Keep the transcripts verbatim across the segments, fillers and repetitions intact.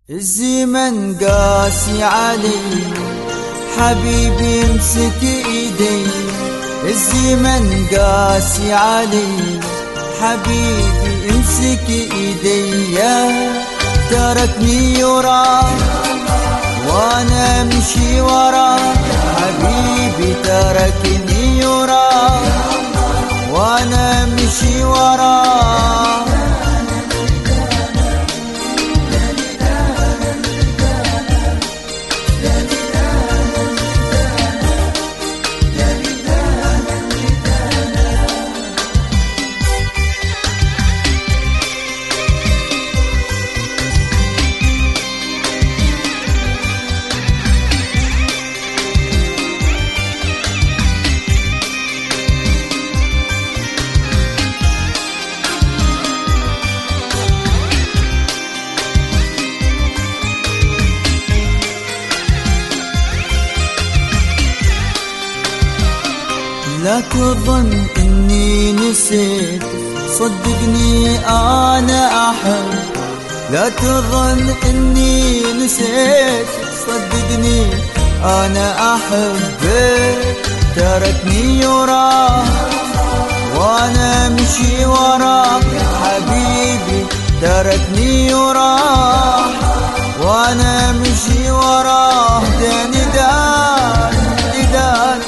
الزمن قاسي علي، حبيبي امسك ايدي. الزمن قاسي علي، حبيبي امسك ايدي. تركني وراه وانا امشي وراه، حبيبي تركني وراه وانا امشي وراه. لا تظن اني نسيت، صدقني انا احب. لا تظن اني نسيت، صدقني انا احبك. تركني وراه وانا امشي وراه، حبيبي تركني وراه وانا امشي وراه. داني دان دان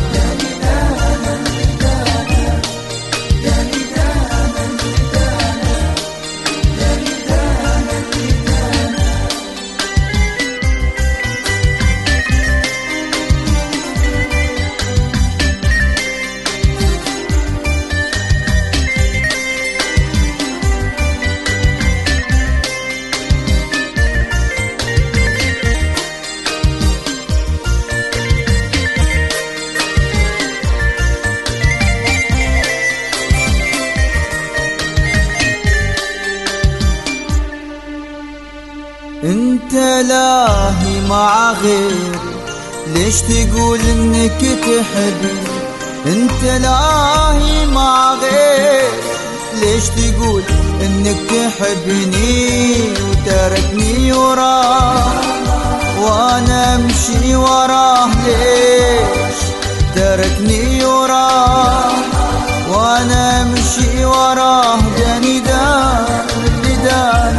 انت لاهي مع غيري، ليش تقول انك تحبني؟ انت لاهي مع غيري، ليش تقول انك تحبني؟ وتركني وراه وانا امشي وراه. ليش تركني وراه وانا امشي وراه؟ داني دان دان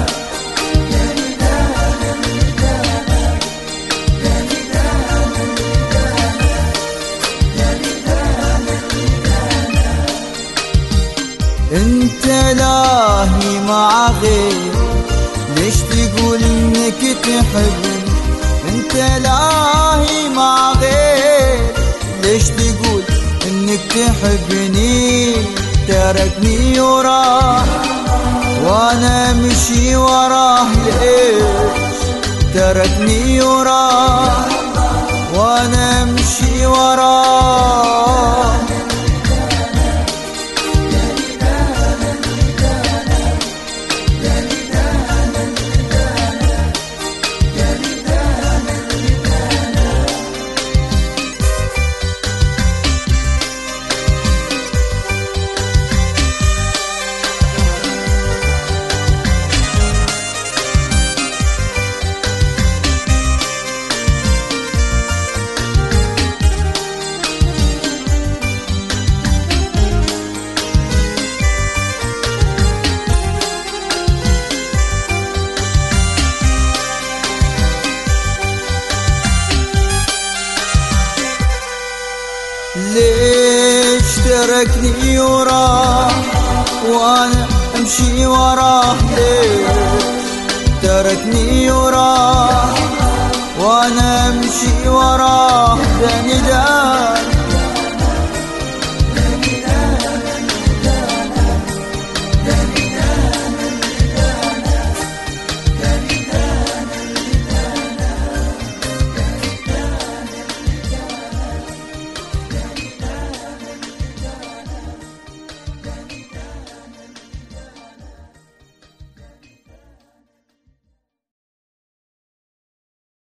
انت لاهي مع غيري، ليش تقول انك تحبني؟ انت لاهي مع غيري، ليش تقول انك تحبني؟ تركني وراه وانا امشي وراه. ليش تركني وراه وانا امشي وراه؟ ليش تركني وراه وانا امشي وراه؟ ليش تركني وراه وانا امشي وراه؟ داني دان